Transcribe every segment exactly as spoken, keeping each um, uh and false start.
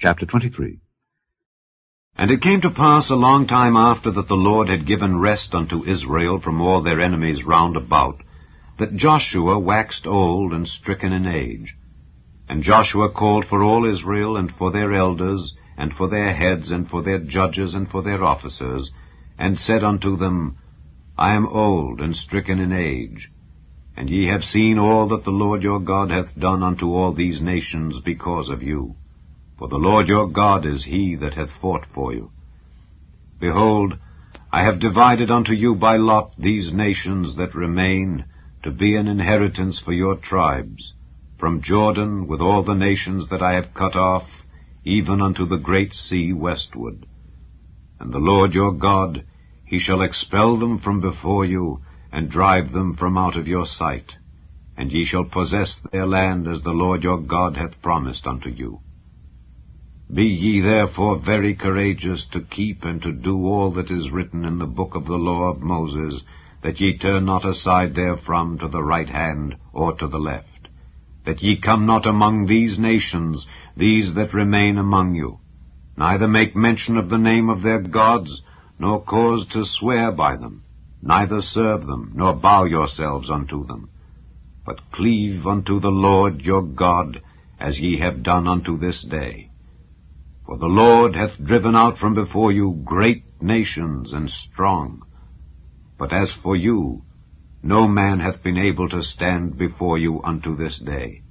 Chapter twenty-three. And it came to pass a long time after that the Lord had given rest unto Israel from all their enemies round about, that Joshua waxed old and stricken in age. And Joshua called for all Israel, and for their elders, and for their heads, and for their judges, and for their officers, and said unto them, I am old and stricken in age, and ye have seen all that the Lord your God hath done unto all these nations because of you. For the Lord your God is he that hath fought for you. Behold, I have divided unto you by lot these nations that remain, to be an inheritance for your tribes, from Jordan with all the nations that I have cut off, even unto the great sea westward. And the Lord your God, he shall expel them from before you, and drive them from out of your sight. And ye shall possess their land as the Lord your God hath promised unto you. Be ye therefore very courageous to keep and to do all that is written in the book of the law of Moses, that ye turn not aside therefrom to the right hand or to the left, that ye come not among these nations, these that remain among you, neither make mention of the name of their gods, nor cause to swear by them, neither serve them, nor bow yourselves unto them, but cleave unto the Lord your God, as ye have done unto this day. For the Lord hath driven out from before you great nations and strong. But as for you, no man hath been able to stand before you unto this day.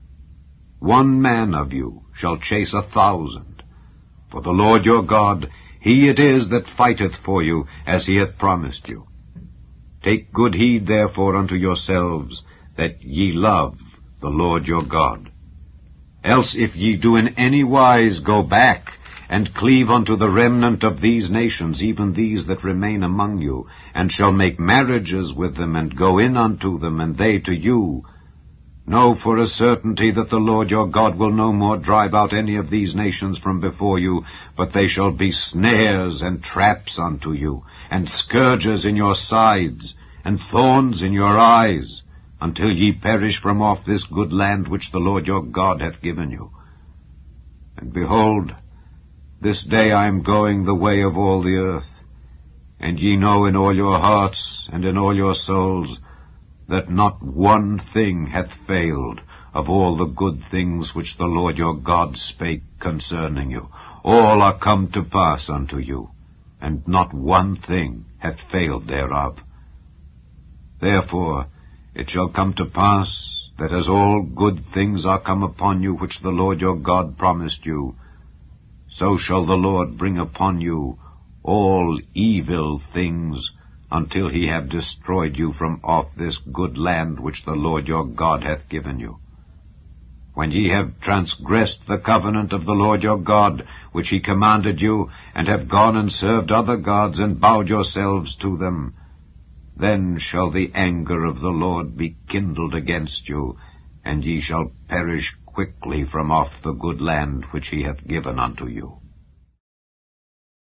One man of you shall chase a thousand. For the Lord your God, he it is that fighteth for you, as he hath promised you. Take good heed therefore unto yourselves, that ye love the Lord your God. Else if ye do in any wise go back, and cleave unto the remnant of these nations, even these that remain among you, and shall make marriages with them, and go in unto them, and they to you, know for a certainty that the Lord your God will no more drive out any of these nations from before you, but they shall be snares and traps unto you, and scourges in your sides, and thorns in your eyes, until ye perish from off this good land which the Lord your God hath given you. And behold, this day I am going the way of all the earth, and ye know in all your hearts and in all your souls that not one thing hath failed of all the good things which the Lord your God spake concerning you. All are come to pass unto you, and not one thing hath failed thereof. Therefore it shall come to pass, that as all good things are come upon you which the Lord your God promised you, so shall the Lord bring upon you all evil things, until he have destroyed you from off this good land which the Lord your God hath given you. When ye have transgressed the covenant of the Lord your God, which he commanded you, and have gone and served other gods, and bowed yourselves to them, then shall the anger of the Lord be kindled against you, and ye shall perish quickly from off the good land which he hath given unto you.